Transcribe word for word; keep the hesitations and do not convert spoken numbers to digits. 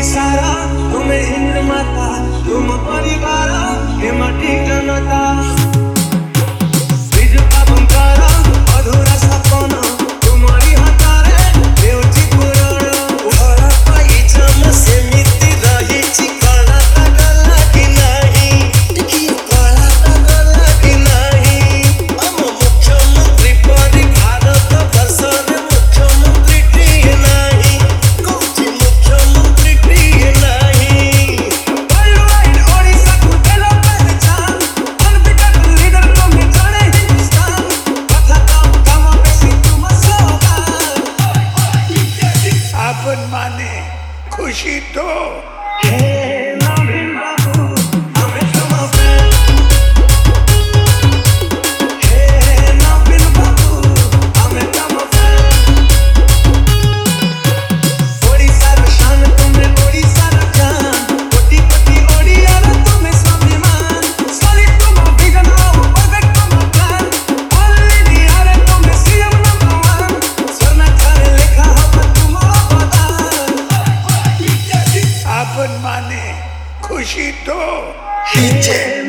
सारा तुम्हें इंद्र माता तुम परिवार हे माटी जनता बीज पावन करा अधूरा सपना तुम्हारी हतारे देवची पुराण उहरा पाई जम से मिति रही ची कला गला की नहीं देखिए कला गला की नहीं हम मुख्यमंत्री परि भारत वर्ष रे मुख्यमंत्री टी नहीं कौची मुख्यमंत्री टी नहीं वर्ल्डवाइड ओडिशा को देलो पहचान अनबिटेड लीडर तुम्हें जाने हिंदुस्तान कथा काम काम बेसी तुम सोगान आपन माने खुशी तो हे नवीन बाबू हमें तुम फैन हे नवीन बाबू हमें तुम फैन ओडिशा रो शान तुम्हें ओडिशा रो जान कोटि कोटि ओडिया रो तुम्हें स्वाभिमान सॉलिड तुम विजन आओ परफेक्ट तुम प्लान ओनली निहारे तुम्हें सीएम नंबर वन स्वर्ण खाने लेखा हम तुम अवतार आपन माने खुशी तो हिचे